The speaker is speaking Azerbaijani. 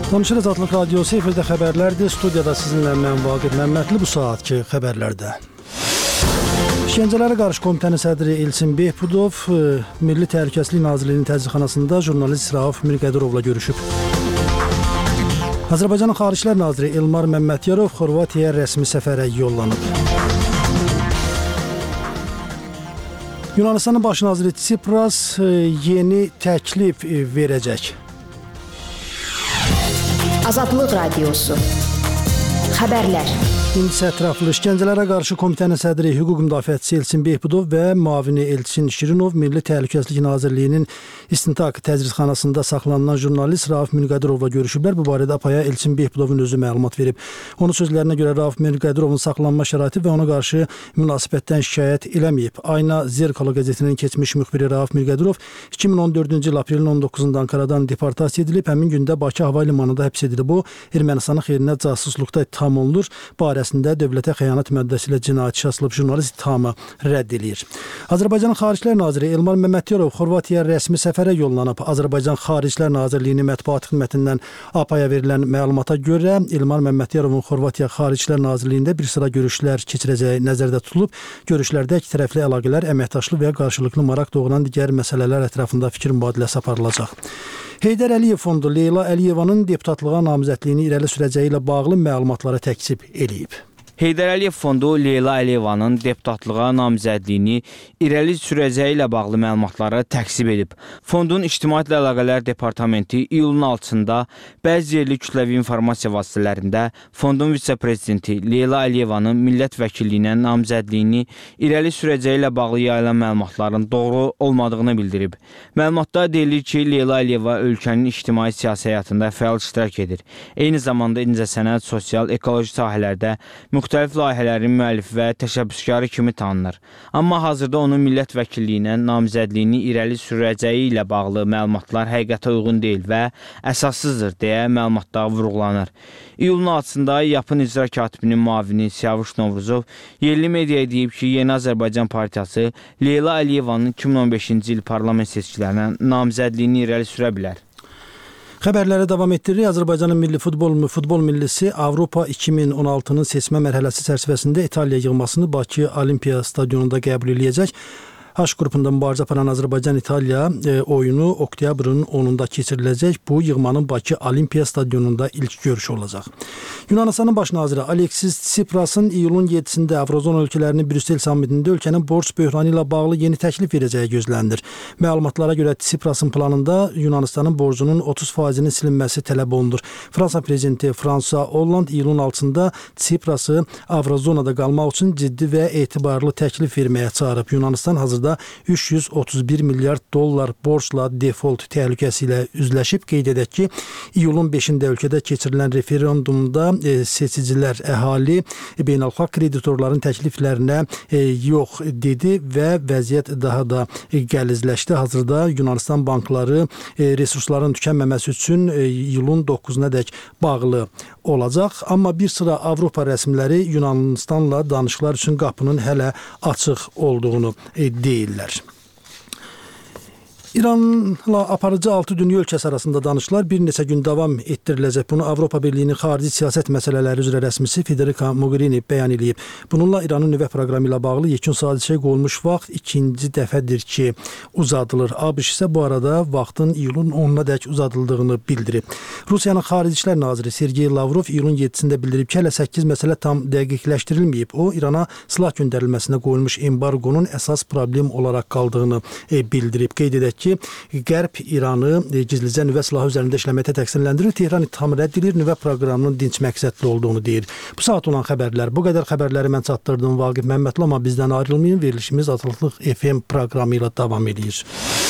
Danışırız Atlıq Radiosu, efirdə xəbərlərdir. Studiyada sizinlə mən Vaqif Məmmədli bu saatki xəbərlərdə. İşgəncələrə qarşı komitənin sədri Elçin Behbudov Milli Təhlükəsizlik Nazirliyinin təzyiqxanasında jurnalist Rauf Mirqədirovla görüşüb. Azərbaycanın Xaricilər Naziri Elmar Məmmədyarov Xorvatiyaya rəsmi səfərə yollanıb. Yunanistanın baş naziri Tsipras yeni təklif verəcək. Azadlıq Radiosu. Xəbərlər. İndi ətraflı İşgəncələrə qarşı komitənin sədri hüquq müdafiəçisi Elçin Behbudov və müavini Elçin Şirinov Milli Təhlükəsizlik Nazirliyinin İstintaq təcridxanasında saxlanılan jurnalist Rauf Mirqədirovla görüşüblər. Bu barədə APAya Elçin Behbudovun özü məlumat verib. Onun sözlərinə görə Rauf Mirqədirovun saxlanma şəraiti və ona qarşı münasibətdən şikayət eləməyib. Ayna Zerkalo qəzetinin keçmiş müxbiri Rauf Mirqədirov 2014-cü il aprelin 19-da Ankaradan deportasiya edilib. Həmin gündə Bakı hava limanında həbs edilib. O, Ermənistanın xeyrinə casusluqda ittiham olunur. Barəsində dövlətə xəyanət maddəsi ilə cinayət işi açılıb, jurnalist ittihamı rədd edir. Azərbaycanın Xaricilər Naziri Elmar Məmmədyarov Xorvatiyaya rəsmi səfərə yollanıb. Azərbaycan Xaricilər Nazirliyinin mətbuat xidmətindən APAya verilən məlumata görə Elmar Məmmədyarovun Xorvatiya Xaricilər Nazirliyində bir sıra görüşlər keçirəcəyi nəzərdə tutulub. Görüşlərdə ikitərəfli əlaqələr, əməkdaşlıq və qarşılıqlı maraq doğuran digər məsələlər ətrafında fikir mübadiləsi aparılacaq. Heydər Əliyev Fondu Leyla Əliyevanın deputatlığa namizədliyini irəli sürəcəyi ilə bağlı məlumatları təkzib eləyib. Heydər Əliyev Fondu Leyla Əliyevanın deputatlığa namizədliyini irəli sürəcəyi ilə bağlı məlumatları təksib edib. Fondun İctimaiyyətlə Əlaqələr Departamenti iyulun 6-da bəzi yerli kütləvi informasiya vasitələrində fondun vitse-prezidenti Leyla Əliyevanın millət vəkilliyinə namizədliyini irəli sürəcəyi ilə bağlı yayılan məlumatların doğru olmadığını bildirib. Məlumatda deyilir ki, Leyla Əliyeva ölkənin ictimai siyasi həyatında fəal iştirak edir. Eyni zamanda incəsənət, sosial, ekoloji sahələrdə müxtəlif layihələrin müəllifi və təşəbbüskarı kimi tanınır. Amma hazırda onun millət vəkilliyinə namizədliyini irəli sürəcəyi ilə bağlı məlumatlar həqiqətə uyğun deyil və əsassızdır deyə məlumatda vurğulanır. İyulun 6-da Yapın İcra Katibinin müavini Siyavuş Novruzov yerli mediaya deyib ki, Yeni Azərbaycan Partiyası Leyla Əliyevanın 2015-ci il parlament seçkilərinə namizədliyini irəli sürə bilər. Xəbərlərə davam etdiririk. Azərbaycanın milli futbol millisi Avropa 2016-nın seçmə mərhələsi çərçivəsində İtaliya yığmasını Bakı Olimpiya stadionunda qəbul edəcək. H qrupunda mübarizə aparan Azərbaycan-İtaliya oyunu oktyabrın 10-da keçiriləcək. Bu, yığmanın Bakı Olimpiya stadionunda ilk görüşü olacaq. Yunanistanın baş naziri Aleksis Tsiprasın iyulun 7-də Avrozon ölkələrinin Brüssel sammitində ölkənin borc böhranı ilə bağlı yeni təklif verəcəyi gözlənilir. Məlumatlara görə Tsiprasın planında Yunanistanın borcunun 30%-nin silinməsi tələb olunur. Fransa prezidenti François Hollande iyulun 6-da Tsiprası Avrozonada qalmaq üçün ciddi və etibarlı təklif verməyə çağırıb. Yunanistan hazırda 331 milyard dollar borcla default təhlükəsi ilə üzləşib. Qeyd edək ki, iyulun 5-də ölkədə keçirilən referendumda seçicilər, əhali beynəlxalq kreditorların təkliflərinə yox dedi və vəziyyət daha da gəlizləşdi. Hazırda Yunanistan bankları resursların tükənməməsi üçün iyulun 9-nadək bağlı olacaq. Amma bir sıra Avropa rəsmiləri Yunanistanla danışıqlar üçün qapının hələ açıq olduğunu deyirlər. İranla aparıcı 6 dünya ölkəsi arasında danışıqlar bir neçə gün davam etdiriləcək. Bunu Avropa Birliyinin xarici siyasət məsələləri üzrə rəsmisi Federica Mogherini bəyan edib. Bununla İranın nüvə proqramı ilə bağlı yekun sazişə qoyulmuş vaxt ikinci dəfədir ki, uzadılır. ABŞ isə bu arada vaxtın iyulun 10-nadək uzadıldığını bildirib. Rusiyanın Xarici İşlər Naziri Sergey Lavrov iyulun 7-də bildirib ki, hələ 8 məsələ tam dəqiqləşdirilməyib. O, İrana silah göndərilməsinə qoyulmuş embargonun əsas problem olaraq qaldığını bildirib. Qeyd edək ki, Qərb İranı gizlicə nüvə silahı üzərində işləməkdə təqsirləndirir. Tehran ittihamı rədd edir, nüvə proqramının dinc məqsədli olduğunu deyir. Bu saat olan xəbərlər. Bu qədər xəbərləri mən çatdırdım Vaqif Məmmədli, amma bizdən ayrılmayın. Verilişimiz Azadlıq FM proqramı ilə davam edir.